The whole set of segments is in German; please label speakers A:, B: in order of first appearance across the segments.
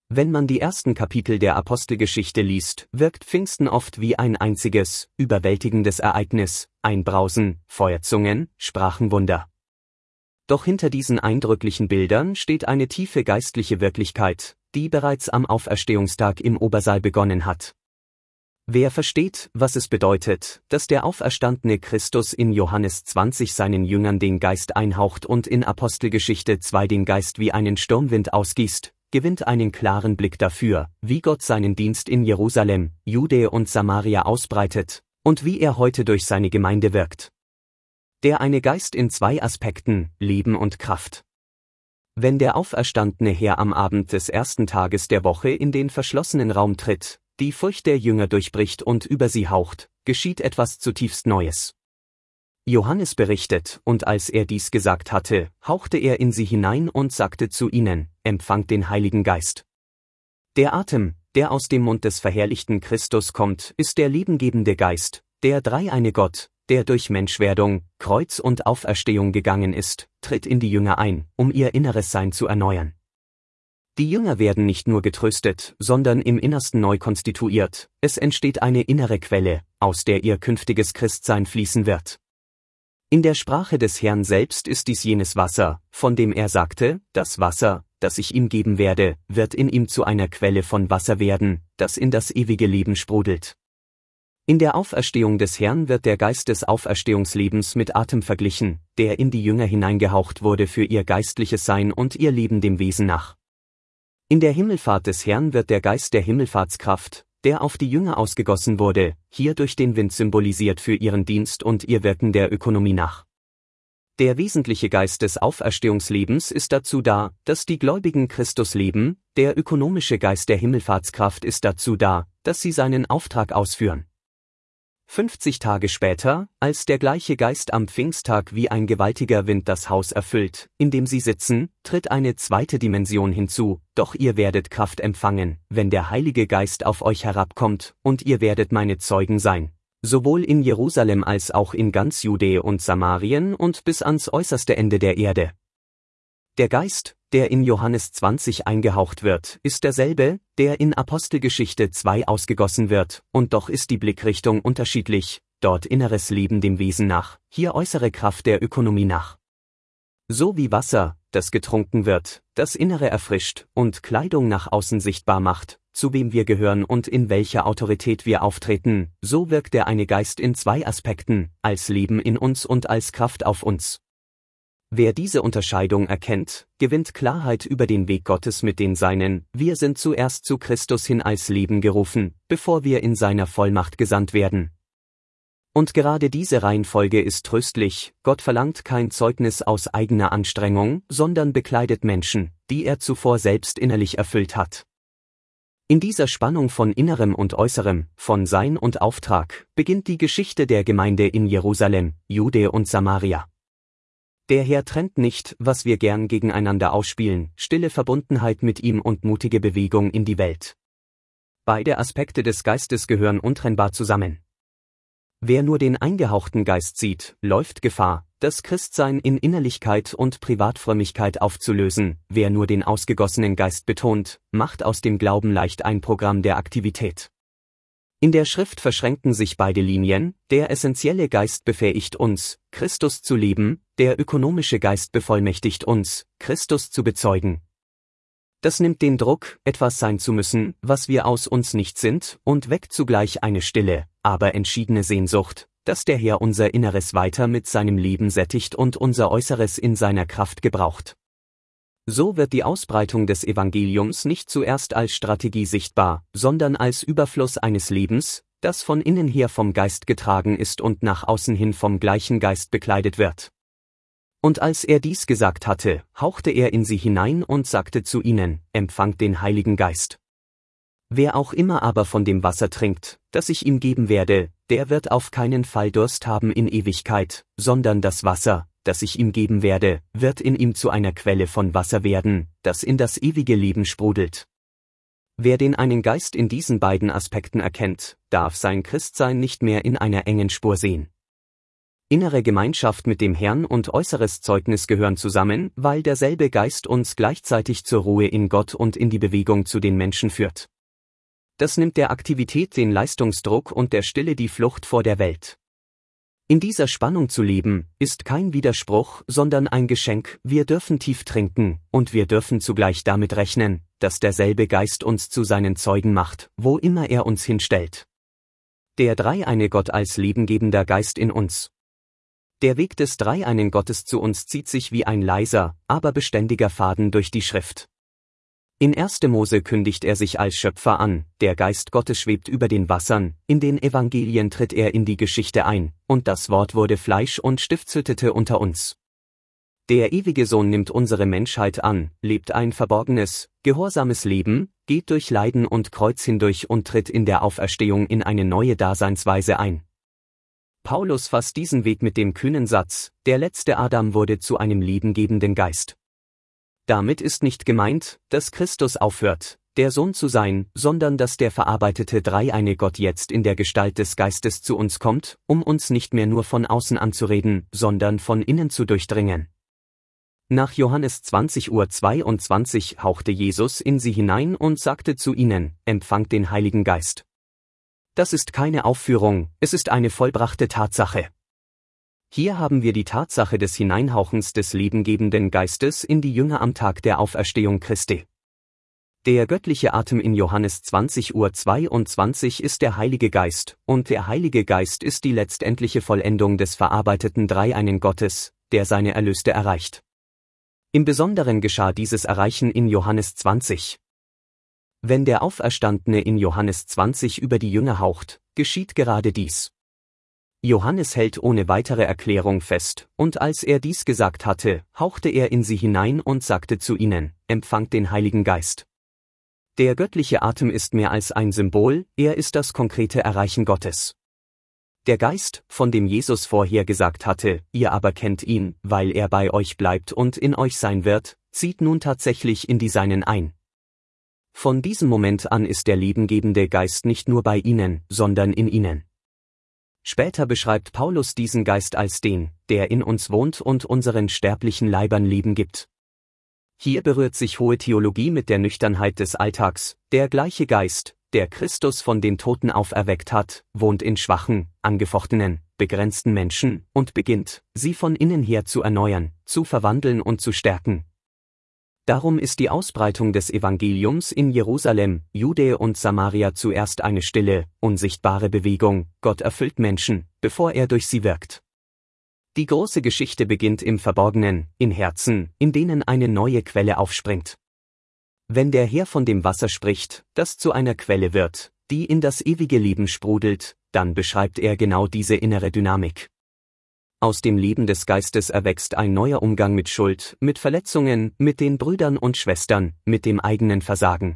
A: Wenn man die ersten Kapitel der Apostelgeschichte liest, wirkt Pfingsten oft wie ein einziges, überwältigendes Ereignis, ein Brausen, Feuerzungen, Sprachenwunder. Doch hinter diesen eindrücklichen Bildern steht eine tiefe geistliche Wirklichkeit, die bereits am Auferstehungstag im Obersaal begonnen hat. Wer versteht, was es bedeutet, dass der auferstandene Christus in Johannes 20 seinen Jüngern den Geist einhaucht und in Apostelgeschichte 2 den Geist wie einen Sturmwind ausgießt, gewinnt einen klaren Blick dafür, wie Gott seinen Dienst in Jerusalem, Judäa und Samaria ausbreitet, und wie er heute durch seine Gemeinde wirkt. Der eine Geist in 2 Aspekten, Leben und Kraft. Wenn der auferstandene Herr am Abend des ersten Tages der Woche in den verschlossenen Raum tritt, die Furcht der Jünger durchbricht und über sie haucht, geschieht etwas zutiefst Neues. Johannes berichtet, und als er dies gesagt hatte, hauchte er in sie hinein und sagte zu ihnen, empfangt den Heiligen Geist. Der Atem, der aus dem Mund des verherrlichten Christus kommt, ist der lebengebende Geist, der dreieine Gott, der durch Menschwerdung, Kreuz und Auferstehung gegangen ist, tritt in die Jünger ein, um ihr inneres Sein zu erneuern. Die Jünger werden nicht nur getröstet, sondern im Innersten neu konstituiert, es entsteht eine innere Quelle, aus der ihr künftiges Christsein fließen wird. In der Sprache des Herrn selbst ist dies jenes Wasser, von dem er sagte, das Wasser, das ich ihm geben werde, wird in ihm zu einer Quelle von Wasser werden, das in das ewige Leben sprudelt. In der Auferstehung des Herrn wird der Geist des Auferstehungslebens mit Atem verglichen, der in die Jünger hineingehaucht wurde für ihr geistliches Sein und ihr Leben dem Wesen nach. In der Himmelfahrt des Herrn wird der Geist der Himmelfahrtskraft, der auf die Jünger ausgegossen wurde, hier durch den Wind symbolisiert für ihren Dienst und ihr Wirken der Ökonomie nach. Der wesentliche Geist des Auferstehungslebens ist dazu da, dass die Gläubigen Christus leben, der ökonomische Geist der Himmelfahrtskraft ist dazu da, dass sie seinen Auftrag ausführen. 50 Tage später, als der gleiche Geist am Pfingsttag wie ein gewaltiger Wind das Haus erfüllt, in dem sie sitzen, tritt eine zweite Dimension hinzu, doch ihr werdet Kraft empfangen, wenn der Heilige Geist auf euch herabkommt, und ihr werdet meine Zeugen sein, sowohl in Jerusalem als auch in ganz Judäa und Samarien und bis ans äußerste Ende der Erde. Der Geist, der in Johannes 20 eingehaucht wird, ist derselbe, der in Apostelgeschichte 2 ausgegossen wird, und doch ist die Blickrichtung unterschiedlich, dort inneres Leben dem Wesen nach, hier äußere Kraft der Ökonomie nach. So wie Wasser, das getrunken wird, das Innere erfrischt und Kleidung nach außen sichtbar macht, zu wem wir gehören und in welcher Autorität wir auftreten, so wirkt der eine Geist in 2 Aspekten, als Leben in uns und als Kraft auf uns. Wer diese Unterscheidung erkennt, gewinnt Klarheit über den Weg Gottes mit den Seinen. Wir sind zuerst zu Christus hin als Leben gerufen, bevor wir in seiner Vollmacht gesandt werden. Und gerade diese Reihenfolge ist tröstlich, Gott verlangt kein Zeugnis aus eigener Anstrengung, sondern bekleidet Menschen, die er zuvor selbst innerlich erfüllt hat. In dieser Spannung von Innerem und Äußerem, von Sein und Auftrag, beginnt die Geschichte der Gemeinde in Jerusalem, Judäa und Samaria. Der Herr trennt nicht, was wir gern gegeneinander ausspielen, stille Verbundenheit mit ihm und mutige Bewegung in die Welt. Beide Aspekte des Geistes gehören untrennbar zusammen. Wer nur den eingehauchten Geist sieht, läuft Gefahr, das Christsein in Innerlichkeit und Privatfrömmigkeit aufzulösen. Wer nur den ausgegossenen Geist betont, macht aus dem Glauben leicht ein Programm der Aktivität. In der Schrift verschränken sich beide Linien, der essentielle Geist befähigt uns, Christus zu leben, der ökonomische Geist bevollmächtigt uns, Christus zu bezeugen. Das nimmt den Druck, etwas sein zu müssen, was wir aus uns nicht sind, und weckt zugleich eine stille, aber entschiedene Sehnsucht, dass der Herr unser Inneres weiter mit seinem Leben sättigt und unser Äußeres in seiner Kraft gebraucht. So wird die Ausbreitung des Evangeliums nicht zuerst als Strategie sichtbar, sondern als Überfluss eines Lebens, das von innen her vom Geist getragen ist und nach außen hin vom gleichen Geist bekleidet wird. Und als er dies gesagt hatte, hauchte er in sie hinein und sagte zu ihnen, empfangt den Heiligen Geist. Wer auch immer aber von dem Wasser trinkt, das ich ihm geben werde, der wird auf keinen Fall Durst haben in Ewigkeit, sondern das Wasser, das ich ihm geben werde, wird in ihm zu einer Quelle von Wasser werden, das in das ewige Leben sprudelt. Wer den einen Geist in diesen beiden Aspekten erkennt, darf sein Christsein nicht mehr in einer engen Spur sehen. Innere Gemeinschaft mit dem Herrn und äußeres Zeugnis gehören zusammen, weil derselbe Geist uns gleichzeitig zur Ruhe in Gott und in die Bewegung zu den Menschen führt. Das nimmt der Aktivität den Leistungsdruck und der Stille die Flucht vor der Welt. In dieser Spannung zu leben, ist kein Widerspruch, sondern ein Geschenk. Wir dürfen tief trinken, und wir dürfen zugleich damit rechnen, dass derselbe Geist uns zu seinen Zeugen macht, wo immer er uns hinstellt. Der dreieine Gott als lebengebender Geist in uns. Der Weg des dreieinen Gottes zu uns zieht sich wie ein leiser, aber beständiger Faden durch die Schrift. In 1. Mose kündigt er sich als Schöpfer an, der Geist Gottes schwebt über den Wassern, in den Evangelien tritt er in die Geschichte ein, und das Wort wurde Fleisch und stiftshüttete unter uns. Der ewige Sohn nimmt unsere Menschheit an, lebt ein verborgenes, gehorsames Leben, geht durch Leiden und Kreuz hindurch und tritt in der Auferstehung in eine neue Daseinsweise ein. Paulus fasst diesen Weg mit dem kühnen Satz: Der letzte Adam wurde zu einem lebengebenden Geist. Damit ist nicht gemeint, dass Christus aufhört, der Sohn zu sein, sondern dass der verarbeitete dreieine Gott jetzt in der Gestalt des Geistes zu uns kommt, um uns nicht mehr nur von außen anzureden, sondern von innen zu durchdringen. Nach Johannes 20:22 hauchte Jesus in sie hinein und sagte zu ihnen: Empfangt den Heiligen Geist. Das ist keine Aufführung, es ist eine vollbrachte Tatsache. Hier haben wir die Tatsache des Hineinhauchens des lebengebenden Geistes in die Jünger am Tag der Auferstehung Christi. Der göttliche Atem in Johannes 20:22 ist der Heilige Geist, und der Heilige Geist ist die letztendliche Vollendung des verarbeiteten dreieinen Gottes, der seine Erlöste erreicht. Im Besonderen geschah dieses Erreichen in Johannes 20. Wenn der Auferstandene in Johannes 20 über die Jünger haucht, geschieht gerade dies. Johannes hält ohne weitere Erklärung fest, und als er dies gesagt hatte, hauchte er in sie hinein und sagte zu ihnen: Empfangt den Heiligen Geist. Der göttliche Atem ist mehr als ein Symbol, er ist das konkrete Erreichen Gottes. Der Geist, von dem Jesus vorher gesagt hatte: Ihr aber kennt ihn, weil er bei euch bleibt und in euch sein wird, zieht nun tatsächlich in die Seinen ein. Von diesem Moment an ist der lebengebende Geist nicht nur bei ihnen, sondern in ihnen. Später beschreibt Paulus diesen Geist als den, der in uns wohnt und unseren sterblichen Leibern Leben gibt. Hier berührt sich hohe Theologie mit der Nüchternheit des Alltags. Der gleiche Geist, der Christus von den Toten auferweckt hat, wohnt in schwachen, angefochtenen, begrenzten Menschen und beginnt, sie von innen her zu erneuern, zu verwandeln und zu stärken. Darum ist die Ausbreitung des Evangeliums in Jerusalem, Judäa und Samaria zuerst eine stille, unsichtbare Bewegung. Gott erfüllt Menschen, bevor er durch sie wirkt. Die große Geschichte beginnt im Verborgenen, in Herzen, in denen eine neue Quelle aufspringt. Wenn der Herr von dem Wasser spricht, das zu einer Quelle wird, die in das ewige Leben sprudelt, dann beschreibt er genau diese innere Dynamik. Aus dem Leben des Geistes erwächst ein neuer Umgang mit Schuld, mit Verletzungen, mit den Brüdern und Schwestern, mit dem eigenen Versagen.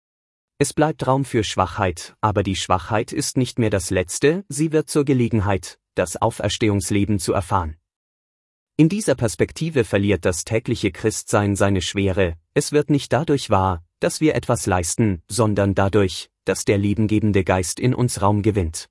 A: Es bleibt Raum für Schwachheit, aber die Schwachheit ist nicht mehr das Letzte, sie wird zur Gelegenheit, das Auferstehungsleben zu erfahren. In dieser Perspektive verliert das tägliche Christsein seine Schwere, es wird nicht dadurch wahr, dass wir etwas leisten, sondern dadurch, dass der lebengebende Geist in uns Raum gewinnt.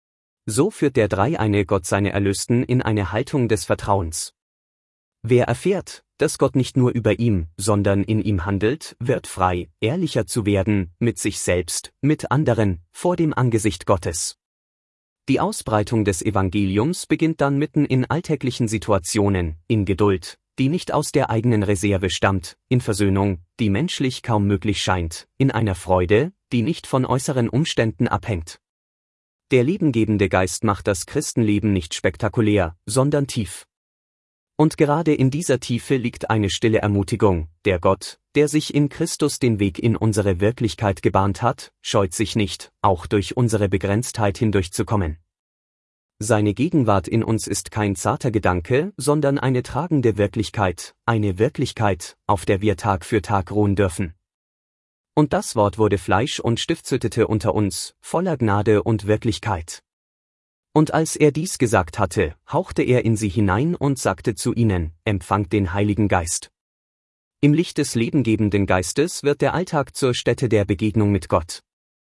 A: So führt der dreieine Gott seine Erlösten in eine Haltung des Vertrauens. Wer erfährt, dass Gott nicht nur über ihm, sondern in ihm handelt, wird frei, ehrlicher zu werden, mit sich selbst, mit anderen, vor dem Angesicht Gottes. Die Ausbreitung des Evangeliums beginnt dann mitten in alltäglichen Situationen, in Geduld, die nicht aus der eigenen Reserve stammt, in Versöhnung, die menschlich kaum möglich scheint, in einer Freude, die nicht von äußeren Umständen abhängt. Der lebengebende Geist macht das Christenleben nicht spektakulär, sondern tief. Und gerade in dieser Tiefe liegt eine stille Ermutigung: Der Gott, der sich in Christus den Weg in unsere Wirklichkeit gebahnt hat, scheut sich nicht, auch durch unsere Begrenztheit hindurchzukommen. Seine Gegenwart in uns ist kein zarter Gedanke, sondern eine tragende Wirklichkeit, eine Wirklichkeit, auf der wir Tag für Tag ruhen dürfen. Und das Wort wurde Fleisch und stiftshüttete unter uns, voller Gnade und Wirklichkeit. Und als er dies gesagt hatte, hauchte er in sie hinein und sagte zu ihnen: Empfangt den Heiligen Geist. Im Licht des lebengebenden Geistes wird der Alltag zur Stätte der Begegnung mit Gott.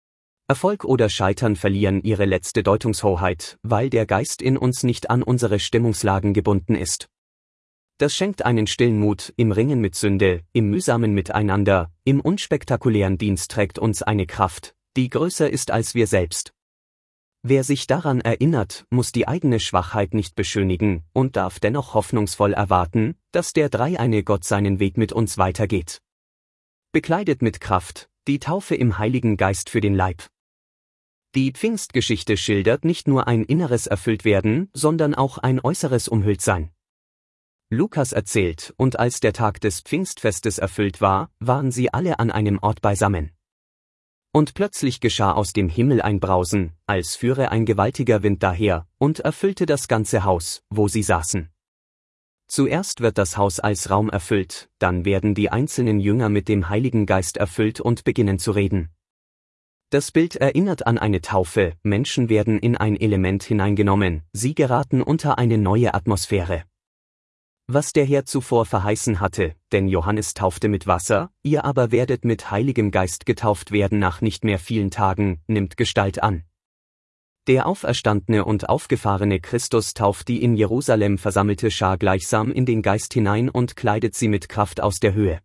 A: Erfolg oder Scheitern verlieren ihre letzte Deutungshoheit, weil der Geist in uns nicht an unsere Stimmungslagen gebunden ist. Das schenkt einen stillen Mut im Ringen mit Sünde, im mühsamen Miteinander, im unspektakulären Dienst trägt uns eine Kraft, die größer ist als wir selbst. Wer sich daran erinnert, muss die eigene Schwachheit nicht beschönigen und darf dennoch hoffnungsvoll erwarten, dass der dreieine Gott seinen Weg mit uns weitergeht. Bekleidet mit Kraft, die Taufe im Heiligen Geist für den Leib. Die Pfingstgeschichte schildert nicht nur ein inneres Erfülltwerden, sondern auch ein äußeres Umhülltsein. Lukas erzählt, und als der Tag des Pfingstfestes erfüllt war, waren sie alle an einem Ort beisammen. Und plötzlich geschah aus dem Himmel ein Brausen, als führe ein gewaltiger Wind daher, und erfüllte das ganze Haus, wo sie saßen. Zuerst wird das Haus als Raum erfüllt, dann werden die einzelnen Jünger mit dem Heiligen Geist erfüllt und beginnen zu reden. Das Bild erinnert an eine Taufe, Menschen werden in ein Element hineingenommen, sie geraten unter eine neue Atmosphäre. Was der Herr zuvor verheißen hatte, denn Johannes taufte mit Wasser, ihr aber werdet mit Heiligem Geist getauft werden nach nicht mehr vielen Tagen, nimmt Gestalt an. Der auferstandene und aufgefahrene Christus tauft die in Jerusalem versammelte Schar gleichsam in den Geist hinein und kleidet sie mit Kraft aus der Höhe.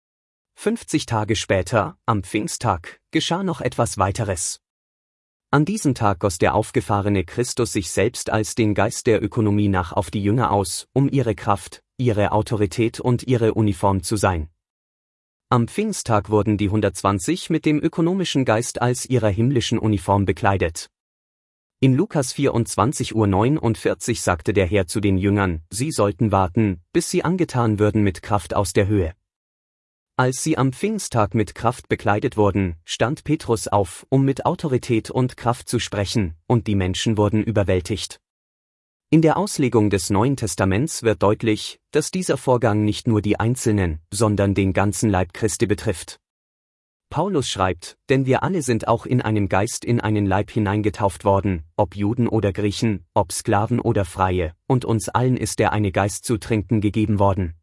A: 50 Tage später, am Pfingsttag, geschah noch etwas weiteres. An diesem Tag goss der aufgefahrene Christus sich selbst als den Geist der Ökonomie nach auf die Jünger aus, um ihre Kraft, ihre Autorität und ihre Uniform zu sein. Am Pfingsttag wurden die 120 mit dem ökonomischen Geist als ihrer himmlischen Uniform bekleidet. In Lukas 24:49 sagte der Herr zu den Jüngern, sie sollten warten, bis sie angetan würden mit Kraft aus der Höhe. Als sie am Pfingsttag mit Kraft bekleidet wurden, stand Petrus auf, um mit Autorität und Kraft zu sprechen, und die Menschen wurden überwältigt. In der Auslegung des Neuen Testaments wird deutlich, dass dieser Vorgang nicht nur die Einzelnen, sondern den ganzen Leib Christi betrifft. Paulus schreibt, denn wir alle sind auch in einem Geist in einen Leib hineingetauft worden, ob Juden oder Griechen, ob Sklaven oder Freie, und uns allen ist der eine Geist zu trinken gegeben worden.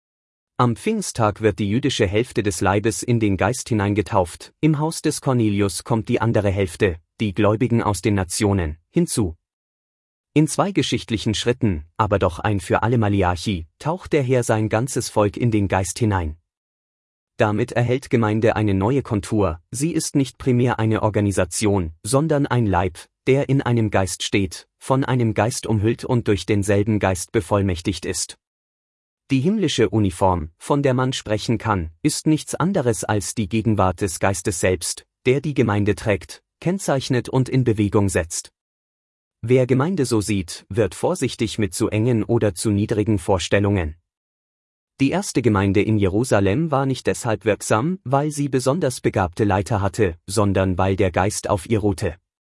A: Am Pfingsttag wird die jüdische Hälfte des Leibes in den Geist hineingetauft, im Haus des Cornelius kommt die andere Hälfte, die Gläubigen aus den Nationen, hinzu. In 2 geschichtlichen Schritten, aber doch ein für alle Maliachi, taucht der Herr sein ganzes Volk in den Geist hinein. Damit erhält Gemeinde eine neue Kontur, sie ist nicht primär eine Organisation, sondern ein Leib, der in einem Geist steht, von einem Geist umhüllt und durch denselben Geist bevollmächtigt ist. Die himmlische Uniform, von der man sprechen kann, ist nichts anderes als die Gegenwart des Geistes selbst, der die Gemeinde trägt, kennzeichnet und in Bewegung setzt. Wer Gemeinde so sieht, wird vorsichtig mit zu engen oder zu niedrigen Vorstellungen. Die erste Gemeinde in Jerusalem war nicht deshalb wirksam, weil sie besonders begabte Leiter hatte, sondern weil der Geist auf ihr ruhte.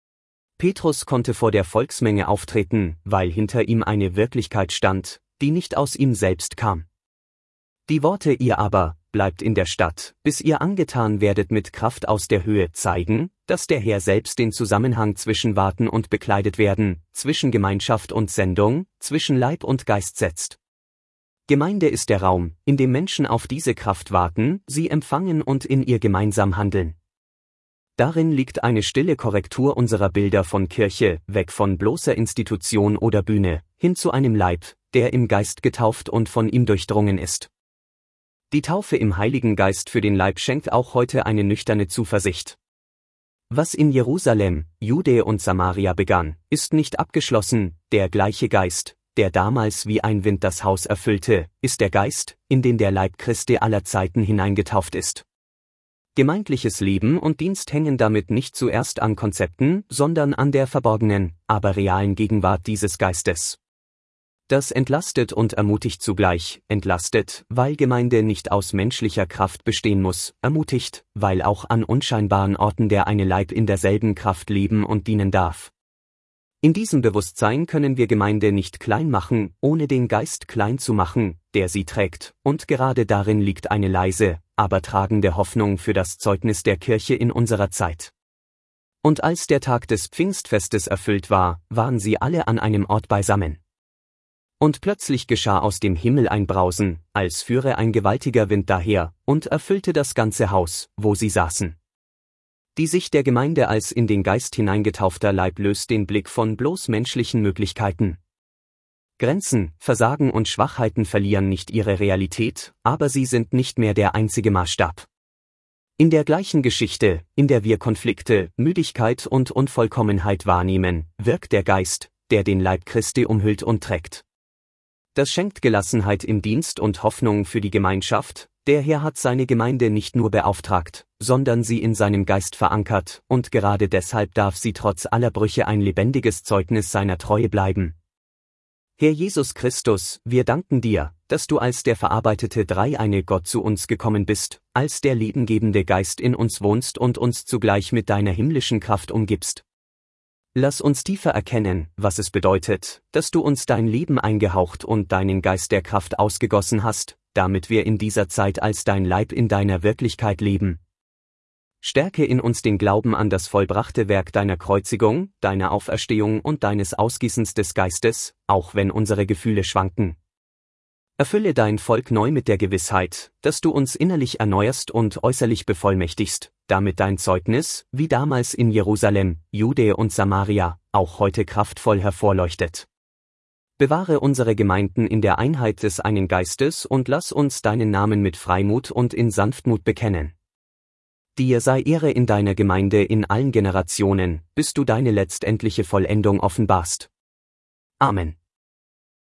A: Petrus konnte vor der Volksmenge auftreten, weil hinter ihm eine Wirklichkeit stand, die nicht aus ihm selbst kam. Die Worte ihr aber, bleibt in der Stadt, bis ihr angetan werdet mit Kraft aus der Höhe zeigen, dass der Herr selbst den Zusammenhang zwischen Warten und bekleidet werden, zwischen Gemeinschaft und Sendung, zwischen Leib und Geist setzt. Gemeinde ist der Raum, in dem Menschen auf diese Kraft warten, sie empfangen und in ihr gemeinsam handeln. Darin liegt eine stille Korrektur unserer Bilder von Kirche, weg von bloßer Institution oder Bühne, hin zu einem Leib, der im Geist getauft und von ihm durchdrungen ist. Die Taufe im Heiligen Geist für den Leib schenkt auch heute eine nüchterne Zuversicht. Was in Jerusalem, Judäa und Samaria begann, ist nicht abgeschlossen, der gleiche Geist, der damals wie ein Wind das Haus erfüllte, ist der Geist, in den der Leib Christi aller Zeiten hineingetauft ist. Gemeindliches Leben und Dienst hängen damit nicht zuerst an Konzepten, sondern an der verborgenen, aber realen Gegenwart dieses Geistes. Das entlastet und ermutigt zugleich, entlastet, weil Gemeinde nicht aus menschlicher Kraft bestehen muss, ermutigt, weil auch an unscheinbaren Orten der eine Leib in derselben Kraft leben und dienen darf. In diesem Bewusstsein können wir Gemeinde nicht klein machen, ohne den Geist klein zu machen, der sie trägt, und gerade darin liegt eine leise, aber tragende Hoffnung für das Zeugnis der Kirche in unserer Zeit. Und als der Tag des Pfingstfestes erfüllt war, waren sie alle an einem Ort beisammen. Und plötzlich geschah aus dem Himmel ein Brausen, als führe ein gewaltiger Wind daher, und erfüllte das ganze Haus, wo sie saßen. Die Sicht der Gemeinde als in den Geist hineingetaufter Leib löst den Blick von bloß menschlichen Möglichkeiten. Grenzen, Versagen und Schwachheiten verlieren nicht ihre Realität, aber sie sind nicht mehr der einzige Maßstab. In der gleichen Geschichte, in der wir Konflikte, Müdigkeit und Unvollkommenheit wahrnehmen, wirkt der Geist, der den Leib Christi umhüllt und trägt. Das schenkt Gelassenheit im Dienst und Hoffnung für die Gemeinschaft. Der Herr hat seine Gemeinde nicht nur beauftragt, sondern sie in seinem Geist verankert, und gerade deshalb darf sie trotz aller Brüche ein lebendiges Zeugnis seiner Treue bleiben. Herr Jesus Christus, wir danken dir, dass du als der verarbeitete dreieine Gott zu uns gekommen bist, als der lebengebende Geist in uns wohnst und uns zugleich mit deiner himmlischen Kraft umgibst. Lass uns tiefer erkennen, was es bedeutet, dass du uns dein Leben eingehaucht und deinen Geist der Kraft ausgegossen hast, damit wir in dieser Zeit als dein Leib in deiner Wirklichkeit leben. Stärke in uns den Glauben an das vollbrachte Werk deiner Kreuzigung, deiner Auferstehung und deines Ausgießens des Geistes, auch wenn unsere Gefühle schwanken. Erfülle dein Volk neu mit der Gewissheit, dass du uns innerlich erneuerst und äußerlich bevollmächtigst, damit dein Zeugnis, wie damals in Jerusalem, Judäa und Samaria, auch heute kraftvoll hervorleuchtet. Bewahre unsere Gemeinden in der Einheit des einen Geistes und lass uns deinen Namen mit Freimut und in Sanftmut bekennen. Dir sei Ehre in deiner Gemeinde in allen Generationen, bis du deine letztendliche Vollendung offenbarst. Amen.